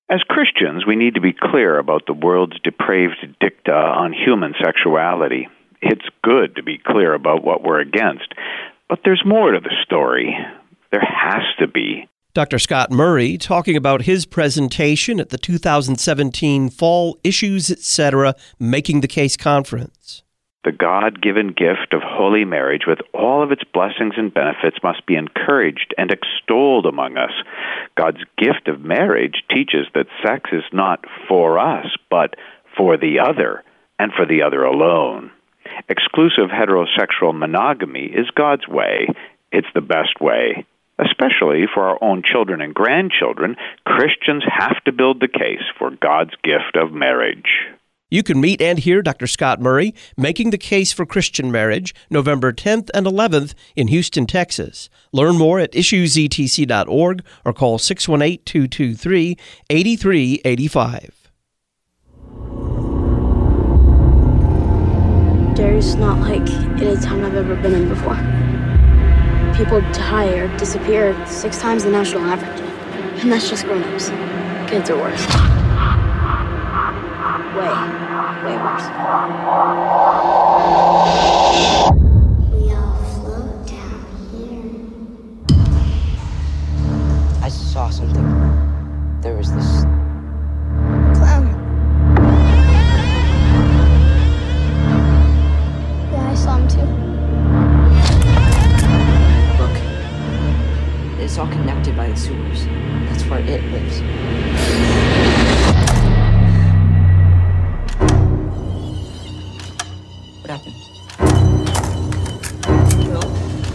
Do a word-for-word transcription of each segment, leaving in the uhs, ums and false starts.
As Christians, we need to be clear about the world's depraved dicta on human sexuality. It's good to be clear about what we're against, but there's more to the story. There has to be. Doctor Scott Murray talking about his presentation at the two thousand seventeen Fall Issues, et cetera. Making the Case Conference. The God-given gift of holy marriage with all of its blessings and benefits must be encouraged and extolled among us. God's gift of marriage teaches that sex is not for us, but for the other, and for the other alone. Exclusive heterosexual monogamy is God's way. It's the best way. Especially for our own children and grandchildren, Christians have to build the case for God's gift of marriage. You can meet and hear Doctor Scott Murray making the case for Christian marriage November tenth and eleventh in Houston, Texas. Learn more at issues e t c dot org or call six one eight, two two three, eight three eight five. There's not like any time I've ever been in before. People die or disappear six times the national average. And that's just grown-ups. Kids are worse. Way, way worse. We all float down here. I saw something. There was this Clown. Yeah, I saw him too. Look, it's all connected by the sewers. That's where it lives. What happened? No.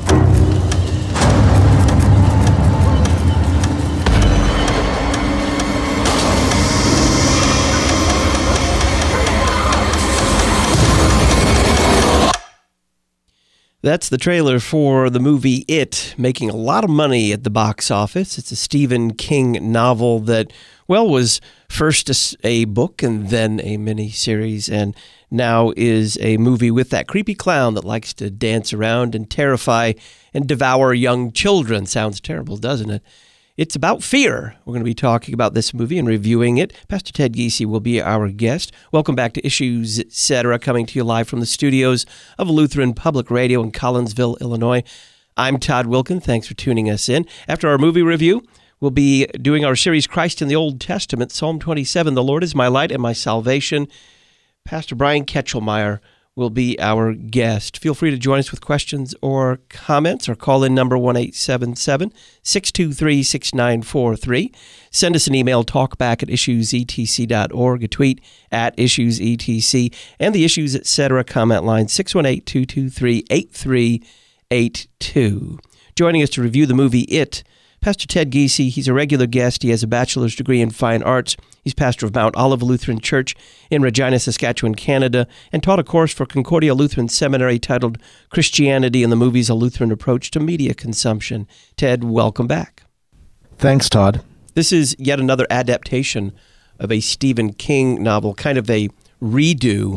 That's the trailer for the movie It, making a lot of money at the box office. It's a Stephen King novel that, well, was first a, a book and then a miniseries, and now is a movie with that creepy clown that likes to dance around and terrify and devour young children. Sounds terrible, doesn't it? It's about fear. We're going to be talking about this movie and reviewing it. Pastor Ted Giese will be our guest. Welcome back to Issues, et cetera, coming to you live from the studios of Lutheran Public Radio in Collinsville, Illinois. I'm Todd Wilkin. Thanks for tuning us in. After our movie review, we'll be doing our series Christ in the Old Testament, Psalm twenty-seven, The Lord is my light and my salvation. Pastor Brian Ketchelmeyer will be our guest. Feel free to join us with questions or comments or call in number one eight seven seven, six two three, six nine four three. Send us an email, talkback at issues e t c dot org, a tweet at issues e t c, and the Issues, et cetera. comment line six one eight, two two three, eight three eight two. Joining us to review the movie It, Pastor Ted Giese. He's a regular guest. He has a bachelor's degree in fine arts. He's pastor of Mount Olive Lutheran Church in Regina, Saskatchewan, Canada, and taught a course for Concordia Lutheran Seminary titled Christianity in the Movies, A Lutheran Approach to Media Consumption. Ted, welcome back. Thanks, Todd. This is yet another adaptation of a Stephen King novel, kind of a redo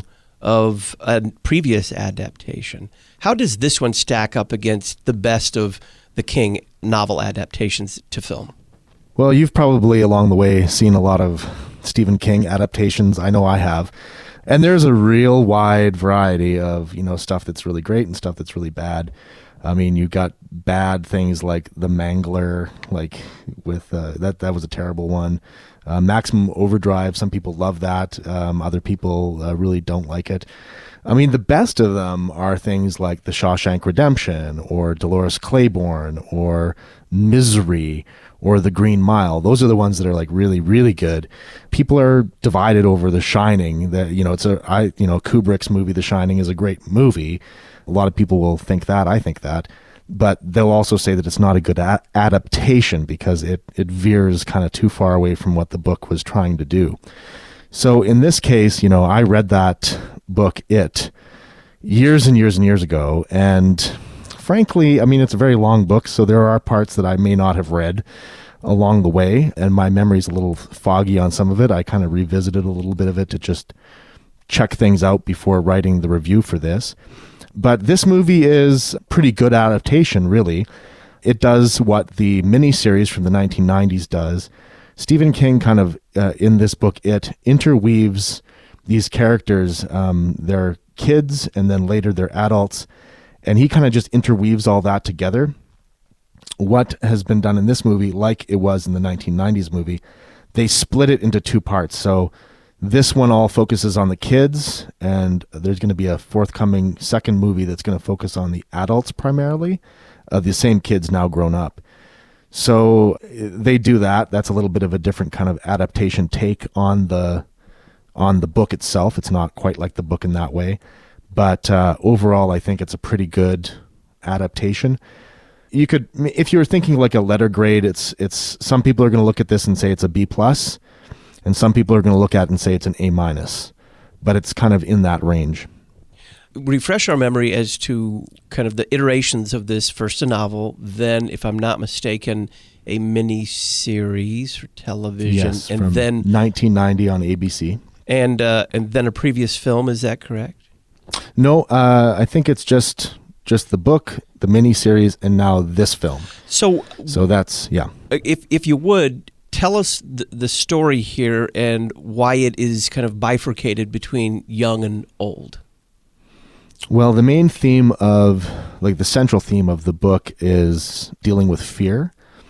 of a previous adaptation. How does this one stack up against the best of the King novel adaptations to film? Well, you've probably along the way seen a lot of Stephen King adaptations. I know I have. And there's a real wide variety of, you know, stuff that's really great and stuff that's really bad. I mean, you got bad things like The Mangler, like with uh, that that was a terrible one. Uh, Maximum Overdrive, some people love that. Um, other people uh, really don't like it. I mean, the best of them are things like The Shawshank Redemption or Dolores Claiborne or Misery or The Green Mile. Those are the ones that are like really, really good. People are divided over The Shining. That, you know, it's a, I, you know, Kubrick's movie The Shining is a great movie. A lot of people will think that. I think that. But they'll also say that it's not a good a- adaptation because it, it veers kind of too far away from what the book was trying to do. So in this case, you know, I read that book, It, years and years and years ago. And frankly, I mean, it's a very long book, so there are parts that I may not have read along the way. And my memory's a little foggy on some of it. I kind of revisited a little bit of it to just check things out before writing the review for this. But this movie is a pretty good adaptation, really. It does what the miniseries from the nineteen nineties does. Stephen King kind of uh, in this book, It, interweaves these characters. Um, they're kids, and then later they're adults, and he kind of just interweaves all that together. What has been done in this movie, like it was in the nineteen nineties movie, they split it into two parts. So this one all focuses on the kids, and there's going to be a forthcoming second movie that's going to focus on the adults primarily, uh, the same kids now grown up. So they do that. That's a little bit of a different kind of adaptation take on the on the book itself. It's not quite like the book in that way, but uh, overall, I think it's a pretty good adaptation. You could, if you were thinking like a letter grade, it's it's some people are going to look at this and say it's a B plus, and some people are going to look at it and say it's an A minus, but it's kind of in that range. Refresh our memory as to kind of the iterations of this, first a novel, then, if I'm not mistaken, a mini series for television, Yes, and from then nineteen ninety on A B C, and uh, and then a previous film. Is that correct? No, uh, I think it's just just the book, the mini series, and now this film. So, So that's yeah. if if you would tell us the, the story here and why it is kind of bifurcated between young and old. Well, the main theme of, like the central theme of the book is dealing with fear.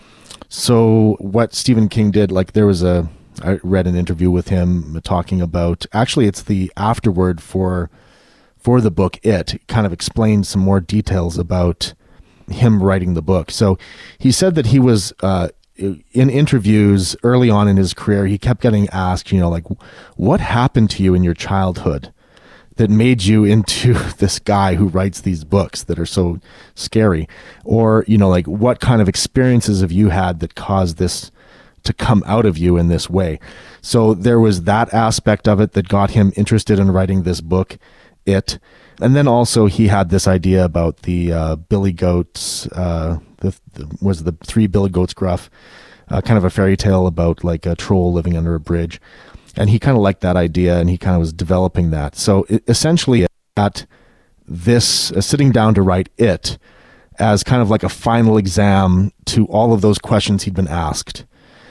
So what Stephen King did, like there was a, I read an interview with him talking about, actually it's the afterword for, for the book, It kind of explained some more details about him writing the book. So he said that he was, uh, in interviews early on in his career, he kept getting asked, you know, like, what happened to you in your childhood that made you into this guy who writes these books that are so scary? Or, you know, like what kind of experiences have you had that caused this to come out of you in this way? So there was that aspect of it that got him interested in writing this book, It. And then also he had this idea about the uh, Billy Goats, uh, the, the was the three Billy Goats Gruff, uh, kind of a fairy tale about like a troll living under a bridge. And he kind of liked that idea, and he kind of was developing that. So it, essentially at this, uh, sitting down to write It as kind of like a final exam to all of those questions he'd been asked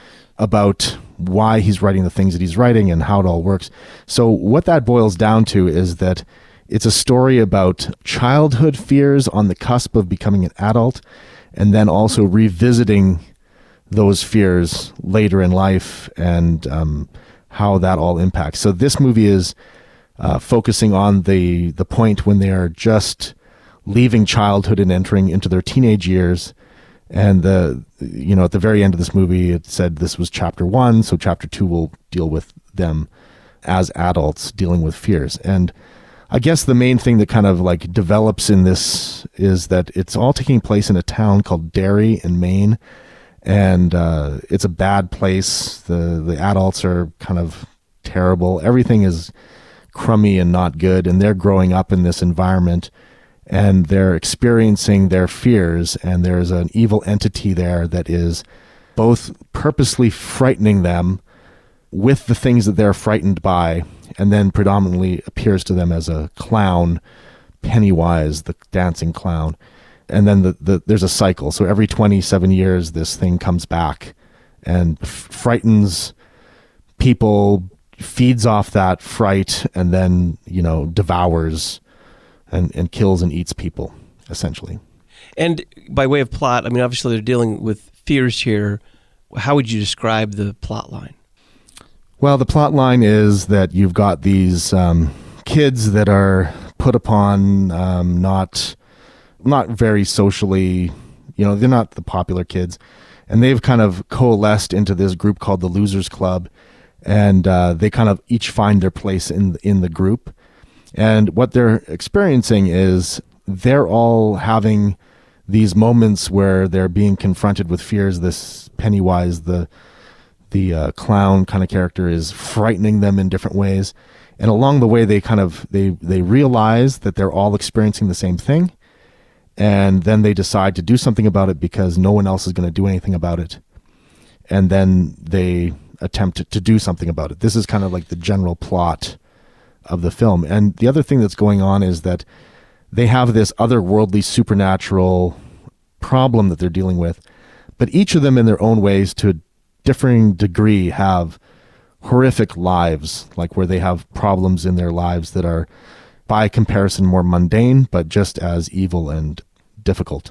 about why he's writing the things that he's writing and how it all works. So what that boils down to is that it's a story about childhood fears on the cusp of becoming an adult, and then also revisiting those fears later in life, and um, how that all impacts. So this movie is uh, focusing on the the point when they are just leaving childhood and entering into their teenage years. And the you know at the very end of this movie, it said this was chapter one, so chapter two will deal with them as adults dealing with fears. And I guess the main thing that kind of like develops in this is that it's all taking place in a town called Derry in Maine. And uh, it's a bad place. The the adults are kind of terrible. Everything is crummy and not good. And they're growing up in this environment, and they're experiencing their fears. And there's an evil entity there that is both purposely frightening them with the things that they're frightened by, and then predominantly appears to them as a clown, Pennywise, the dancing clown. And then the, the there's a cycle. So every twenty-seven years, this thing comes back and f- frightens people, feeds off that fright, and then, you know, devours and, and kills and eats people, essentially. And by way of plot, I mean, obviously they're dealing with fears here. How would you describe the plot line? Well, the plot line is that you've got these um, kids that are put upon um, not... not very socially, you know, they're not the popular kids, and they've kind of coalesced into this group called the Losers Club, and uh, they kind of each find their place in in the group. And what they're experiencing is they're all having these moments where they're being confronted with fears. This Pennywise, the the uh, clown kind of character, is frightening them in different ways, and along the way they kind of they they realize that they're all experiencing the same thing. And then they decide to do something about it because no one else is going to do anything about it. And then they attempt to, to do something about it. This is kind of like the general plot of the film. And the other thing that's going on is that they have this otherworldly, supernatural problem that they're dealing with. But each of them in their own ways, to a differing degree, have horrific lives, like where they have problems in their lives that are, by comparison, more mundane, but just as evil and difficult.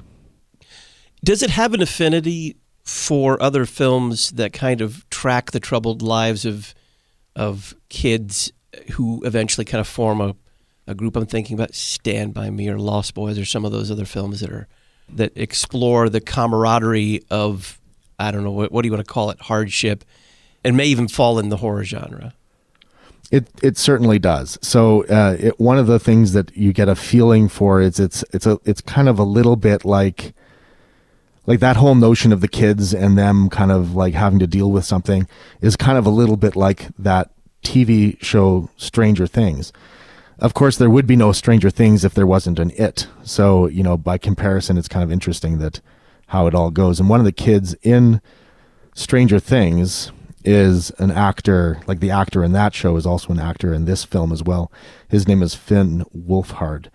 Does it have an affinity for other films that kind of track the troubled lives of of kids who eventually kind of form a, a group? I'm thinking about Stand By Me or Lost Boys or some of those other films that are that explore the camaraderie of, I don't know, what, what do you want to call it, hardship, and may even fall in the horror genre. It it certainly does. So uh, it, one of the things that you get a feeling for is it's it's a it's kind of a little bit like like that whole notion of the kids and them kind of like having to deal with something is kind of a little bit like that T V show Stranger Things. Of course, there would be no Stranger Things if there wasn't an It. So, you know, by comparison, it's kind of interesting that how it all goes. And one of the kids in Stranger Things is an actor, like the actor in that show is also an actor in this film as well. His name is Finn Wolfhard.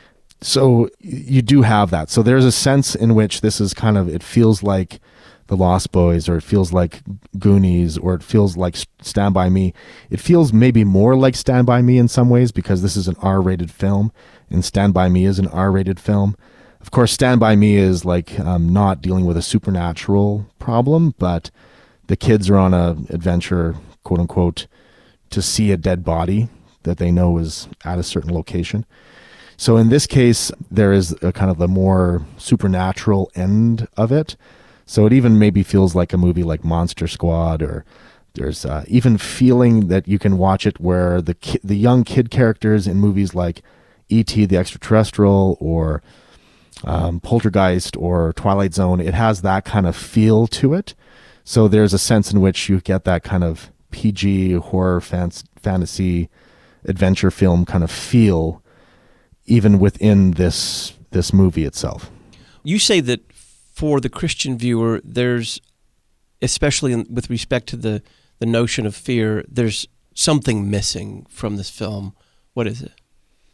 So you do have that. So there's a sense in which this is kind of, it feels like The Lost Boys, or it feels like Goonies, or it feels like Stand By Me. It feels maybe more like Stand By Me in some ways because this is an R-rated film and Stand By Me is an R-rated film. Of course, Stand By Me is like um, not dealing with a supernatural problem, but the kids are on an adventure, quote unquote, to see a dead body that they know is at a certain location. So in this case, there is a kind of the more supernatural end of it. So it even maybe feels like a movie like Monster Squad, or there's uh, even feeling that you can watch it where the ki- the young kid characters in movies like E T the Extraterrestrial or um, Poltergeist or Twilight Zone, it has that kind of feel to it. So there's a sense in which you get that kind of P G horror fan- fantasy adventure film kind of feel even within this this movie itself. You say that for the Christian viewer, there's, especially in, with respect to the, the notion of fear, there's something missing from this film. What is it?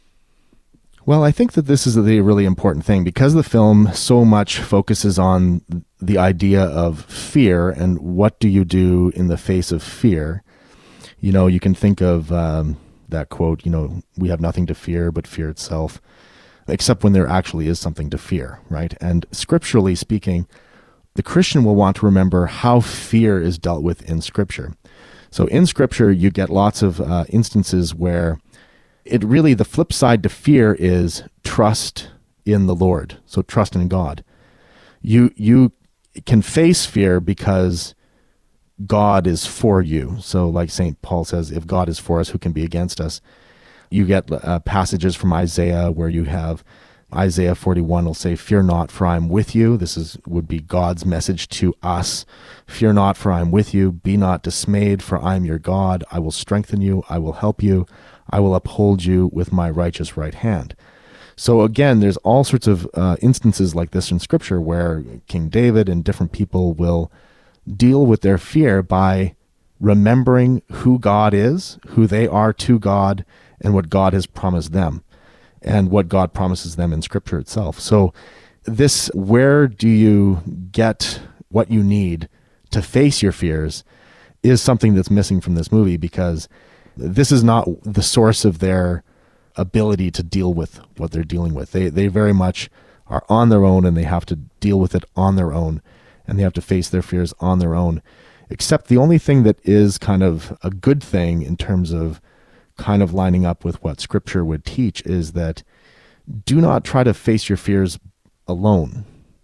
Well, I think that this is the really important thing because the film so much focuses on the idea of fear and what do you do in the face of fear. You know, you can think of um, that quote, you know, we have nothing to fear but fear itself, except when there actually is something to fear, right? And scripturally speaking, the Christian will want to remember how fear is dealt with in Scripture. So in Scripture, you get lots of uh, instances where it really, the flip side to fear is trust in the Lord. So trust in God. You you can face fear because God is for you. So like Saint Paul says, if God is for us, who can be against us? You get uh, passages from Isaiah where you have Isaiah forty-one will say, fear not, for I am with you. This is would be God's message to us. Fear not, for I am with you. Be not dismayed, for I am your God. I will strengthen you. I will help you. I will uphold you with my righteous right hand. So again, there's all sorts of uh, instances like this in Scripture where King David and different people will deal with their fear by remembering who God is, who they are to God, and what God has promised them, and what God promises them in Scripture itself. So this, where do you get what you need to face your fears, is something that's missing from this movie, because this is not the source of their ability to deal with what they're dealing with. They they very much are on their own, and they have to deal with it on their own, and they have to face their fears on their own. Except the only thing that is kind of a good thing in terms of kind of lining up with what Scripture would teach is that do not try to face your fears alone.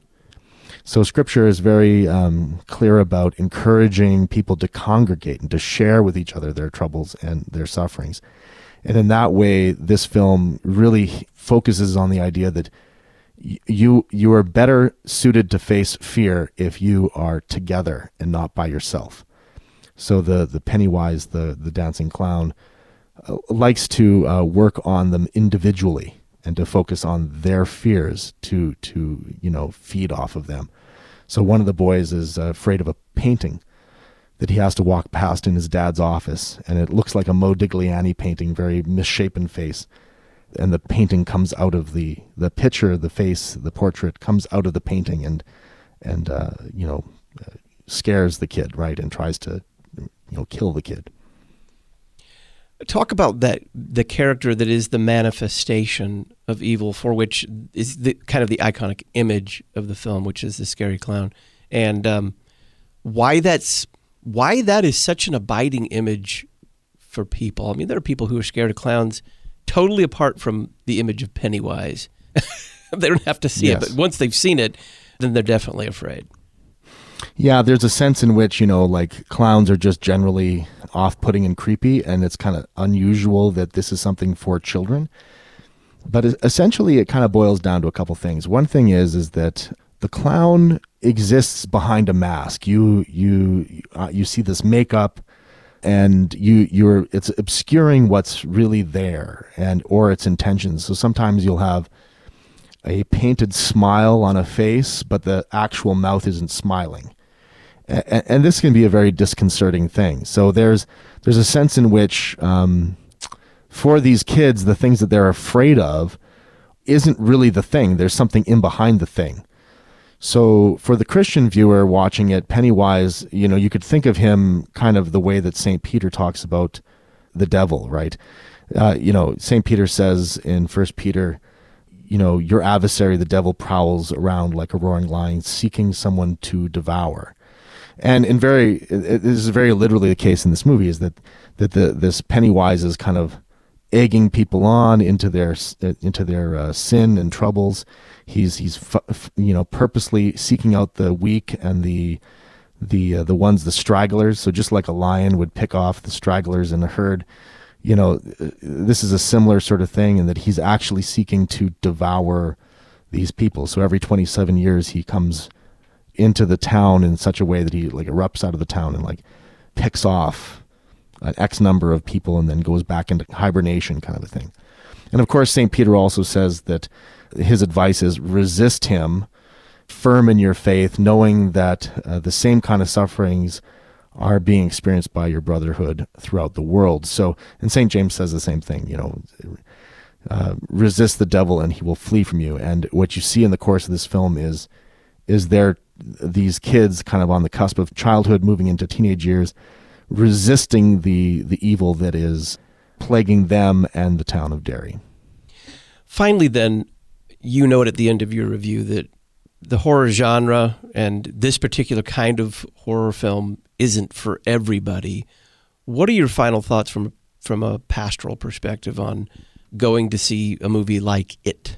So Scripture is very um, clear about encouraging people to congregate and to share with each other their troubles and their sufferings. And in that way, this film really focuses on the idea that y- you you are better suited to face fear if you are together and not by yourself. So the, the Pennywise, the, the dancing clown, uh, likes to uh, work on them individually and to focus on their fears to, to, you know, feed off of them. So one of the boys is uh, afraid of a painting that he has to walk past in his dad's office, and it looks like a Modigliani painting, very misshapen face. And the painting comes out of the, the picture, the face, the portrait comes out of the painting and, and uh, you know, uh, scares the kid, right, and tries to, you know, kill the kid. Talk about that, the character that is the manifestation of evil, for which is the kind of the iconic image of the film, which is the scary clown, and um, why that's why that is such an abiding image for people. I mean, there are people who are scared of clowns totally apart from the image of Pennywise. They don't have to see yes. it, but once they've seen it, then they're definitely afraid. Yeah, there's a sense in which, you know, like clowns are just generally off-putting and creepy, and it's kind of unusual that this is something for children. But essentially, it kind of boils down to a couple things. One thing is, is that the clown exists behind a mask. You you uh, you see this makeup, and you you're it's obscuring what's really there, and or its intentions. So sometimes you'll have a painted smile on a face, but the actual mouth isn't smiling. And, and this can be a very disconcerting thing. So there's there's a sense in which um, for these kids, the things that they're afraid of isn't really the thing. There's something in behind the thing. So for the Christian viewer watching it, Pennywise, you know, you could think of him kind of the way that Saint Peter talks about the devil, right? Uh, you know, Saint Peter says in First Peter, you know, your adversary, the devil, prowls around like a roaring lion, seeking someone to devour. And in very, it, this is very literally the case in this movie, is that that the this Pennywise is kind of egging people on into their into their uh, sin and troubles. He's he's you know purposely seeking out the weak and the the uh, the ones the stragglers. So just like a lion would pick off the stragglers in a herd, you know, this is a similar sort of thing in that he's actually seeking to devour these people. So every twenty-seven years he comes into the town in such a way that he like erupts out of the town and like picks off an X number of people and then goes back into hibernation, kind of a thing. And of course, Saint Peter also says that his advice is resist him, firm in your faith, knowing that uh, the same kind of sufferings are being experienced by your brotherhood throughout the world. So, and Saint James says the same thing, you know, uh, resist the devil and he will flee from you. And what you see in the course of this film is, is there these kids kind of on the cusp of childhood moving into teenage years, resisting the, the evil that is plaguing them and the town of Derry. Finally, then, you note at the end of your review that the horror genre and this particular kind of horror film isn't for everybody. What are your final thoughts from from a pastoral perspective on going to see a movie like It?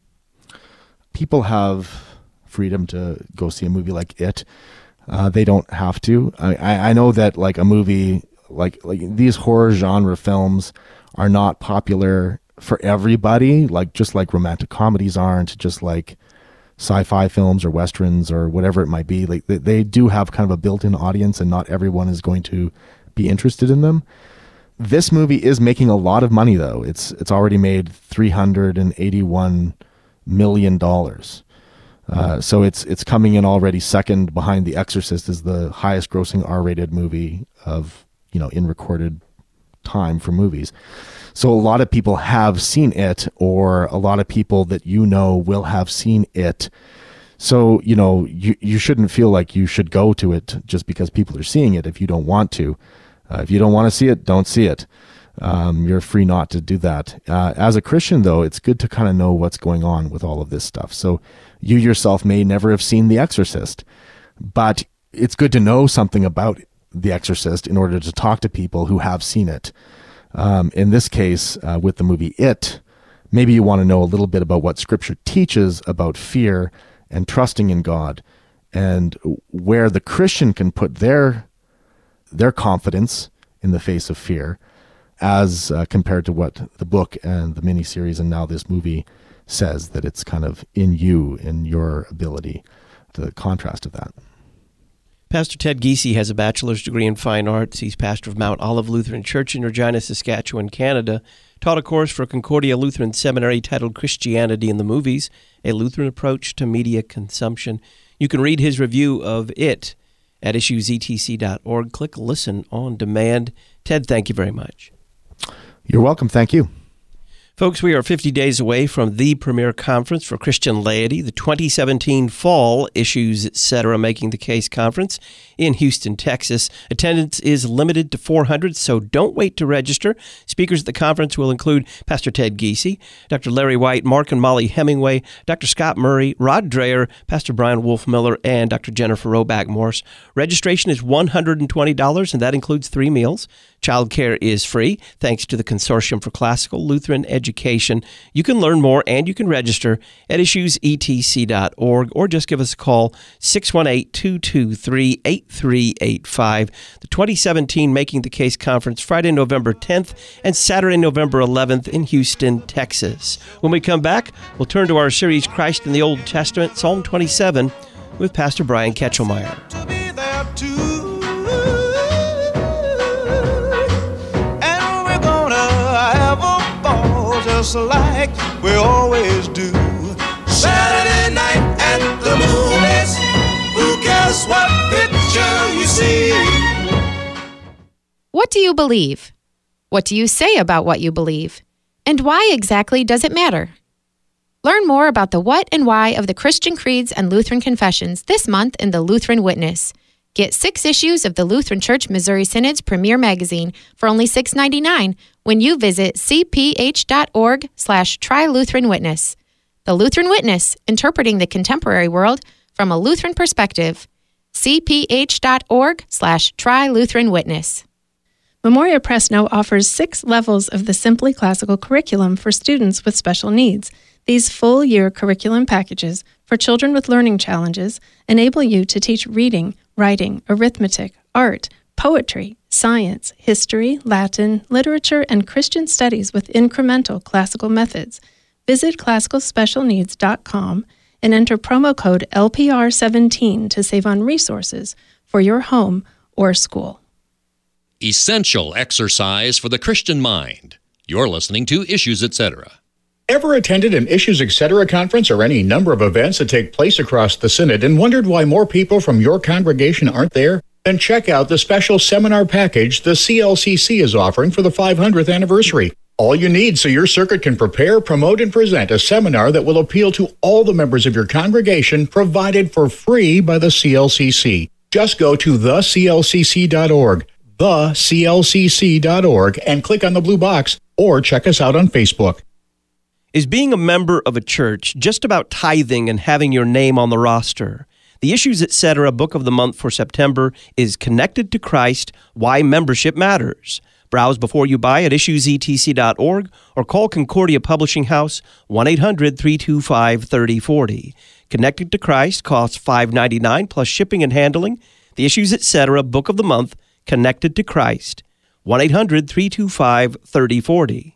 People have freedom to go see a movie like It. Uh, they don't have to. I, I know that like a movie like like these horror genre films are not popular for everybody. Like just like romantic comedies aren't, just like sci-fi films or westerns or whatever it might be. Like they, they do have kind of a built-in audience, and not everyone is going to be interested in them. This movie is making a lot of money, though. It's it's already made three hundred eighty-one million dollars. Uh, so it's it's coming in already second behind The Exorcist as the highest grossing R-rated movie of, you know, in recorded time for movies. So a lot of people have seen it, or a lot of people that you know will have seen it. So, you know, you, you shouldn't feel like you should go to it just because people are seeing it if you don't want to. Uh, if you don't want to see it, don't see it. Um, you're free not to do that. Uh, as a Christian, though, it's good to kind of know what's going on with all of this stuff. So you yourself may never have seen The Exorcist, but it's good to know something about The Exorcist in order to talk to people who have seen it. Um, in this case, uh, with the movie It, maybe you want to know a little bit about what Scripture teaches about fear and trusting in God, and where the Christian can put their their confidence in the face of fear, as uh, compared to what the book and the miniseries and now this movie says, that it's kind of in you, in your ability, the contrast of that. Pastor Ted Giese has a bachelor's degree in fine arts. He's pastor of Mount Olive Lutheran Church in Regina, Saskatchewan, Canada. Taught a course for Concordia Lutheran Seminary titled Christianity in the Movies, a Lutheran Approach to Media Consumption. You can read his review of It at issues e t c dot org. Click Listen on Demand. Ted, thank you very much. You're welcome. Thank you. Folks, we are fifty days away from the premier conference for Christian laity, the twenty seventeen Fall Issues, et cetera. Making the Case Conference in Houston, Texas. Attendance is limited to four hundred, so don't wait to register. Speakers at the conference will include Pastor Ted Giese, Doctor Larry White, Mark and Molly Hemingway, Doctor Scott Murray, Rod Dreher, Pastor Brian Wolfmiller, and Doctor Jennifer Roback Morse. Registration is one hundred twenty dollars, and that includes three meals. Childcare is free, thanks to the Consortium for Classical Lutheran Education. You can learn more and you can register at issues e t c dot org or just give us a call, six one eight, two two three, eight three eight five. The twenty seventeen Making the Case Conference, Friday, November tenth and Saturday, November eleventh in Houston, Texas. When we come back, we'll turn to our series, Christ in the Old Testament, Psalm twenty-seven, with Pastor Brian Ketchelmeyer. To be there too. Just like we always do. Saturday night at the movies. Who cares what picture you see? What do you believe? What do you say about what you believe? And why exactly does it matter? Learn more about the what and why of the Christian creeds and Lutheran confessions this month in the Lutheran Witness. Get six issues of the Lutheran Church Missouri Synod's premier magazine for only six dollars and ninety-nine cents when you visit c p h dot org slash try Lutheran Witness. The Lutheran Witness, interpreting the contemporary world from a Lutheran perspective. c p h dot org slash try Lutheran Witness. Memoria Press now offers six levels of the Simply Classical curriculum for students with special needs. These full-year curriculum packages for children with learning challenges enable you to teach reading, writing, arithmetic, art, poetry, science, history, Latin, literature, and Christian studies with incremental classical methods. Visit classical special needs dot com and enter promo code L P R seventeen to save on resources for your home or school. Essential exercise for the Christian mind. You're listening to Issues, et cetera. Ever attended an Issues, et cetera conference or any number of events that take place across the Synod and wondered why more people from your congregation aren't there? Then check out the special seminar package the C L C C is offering for the five hundredth anniversary. All you need so your circuit can prepare, promote, and present a seminar that will appeal to all the members of your congregation, provided for free by the C L C C. Just go to the c l c c dot org, the c l c c dot org, and click on the blue box, or check us out on Facebook. Is being a member of a church just about tithing and having your name on the roster? The Issues, et cetera. Book of the month for September is Connected to Christ, Why Membership Matters. Browse before you buy at issues e t c dot org or call Concordia Publishing House one eight hundred, three two five, three oh four oh. Connected to Christ costs five dollars and ninety-nine cents plus shipping and handling. The Issues, et cetera. Book of the month, Connected to Christ, one eight hundred, three two five, three oh four oh.